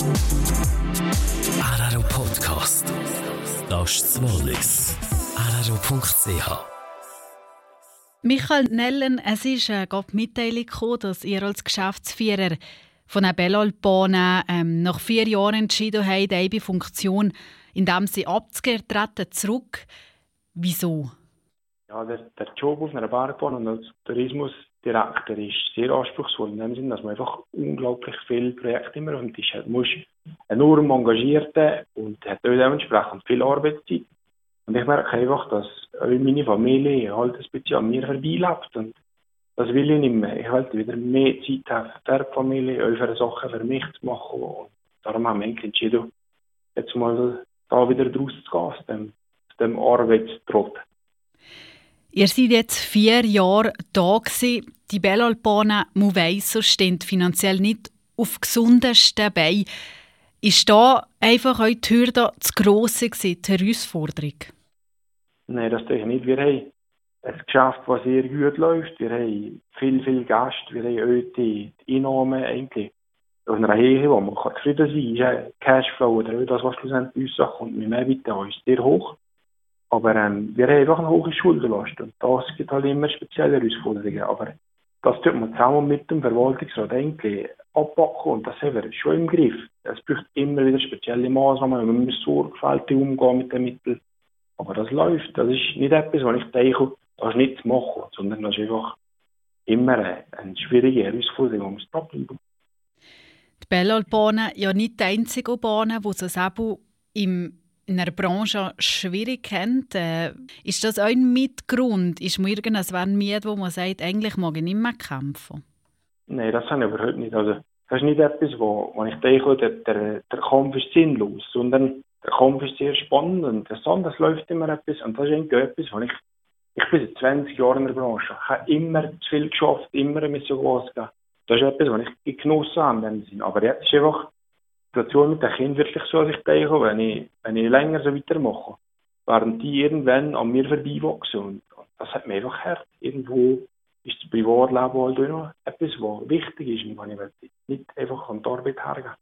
Araro Podcast. Das ist das Wallis. Araro.ch. Michael Nellen, es ist gerade die Mitteilung gekommen, dass ihr als Geschäftsführer von der Bellalpane nach 4 Jahren entschieden habt, eine Funktion, indem sie abzutreten, zurück. Wieso? Ja, der Job auf einer Bergbahn und als Tourismusdirektor ist sehr anspruchsvoll. In dem Sinne, dass man einfach unglaublich viele Projekte immer und ist. Man muss enorm engagiert und hat auch dementsprechend viel Arbeitszeit. Und ich merke einfach, dass meine Familie halt ein bisschen an mir vorbeilebt. Und das will ich nicht mehr. Ich will wieder mehr Zeit haben für die Familie, auch für Sachen für mich zu machen. Und darum haben wir entschieden, jetzt mal da wieder rauszugehen, aus dem Arbeitstrott. Ihr seid jetzt 4 Jahre da gewesen. Die Bellalpane Muveiso steht finanziell nicht auf gesundesten Beinen. Ist da einfach eure Hürde zu gross gewesen, die Herausforderung? Nein, das denke ich nicht. Wir haben ein Geschäft, das sehr gut läuft. Wir haben viel Gäste. Wir haben auch die Einnahmen eigentlich auf einer Höhe, wo man zufrieden sein kann. Cashflow oder auch das, was schlussendlich uns kommt, mit mehr Bitte ist sehr hoch. Aber wir haben einfach eine hohe Schuldenlast und das gibt halt immer spezielle Herausforderungen. Aber das tut man zusammen mit dem Verwaltungsrat eigentlich abpacken und das haben wir schon im Griff. Es braucht immer wieder spezielle Maßnahmen, man muss sorgfältig umgehen mit den Mitteln. Aber das läuft. Das ist nicht etwas, was ich denke, das ist nicht zu machen, sondern das ist einfach immer eine schwierige Herausforderung, die man bleiben. Die Bellalpane ja nicht die einzige Bahn, die es eben in einer Branche schwierig kennt. Ist das ein Mitgrund? Ist man irgendwann müde, wo man sagt, eigentlich mag ich nicht mehr kämpfen? Nein, das habe ich überhaupt nicht. Also, das ist nicht etwas, wo ich denke, der Kampf ist sinnlos, sondern der Kampf ist sehr spannend und interessant. Das läuft immer etwas. Und das ist eigentlich etwas, wo ich bin seit 20 Jahren in der Branche. Ich habe immer zu viel geschafft, immer mit so Gas gegeben. Das ist etwas, was ich genossen habe in dem Sinn. Aber jetzt ist einfach die Situation mit den Kindern wirklich so, dass ich denke, wenn ich länger so weitermache, werden die irgendwann an mir vorbeiwachsen. Und das hat mir einfach hart. Irgendwo ist das Privatleben halt auch noch etwas, was wichtig ist und was ich nicht einfach an die Arbeit hergebe.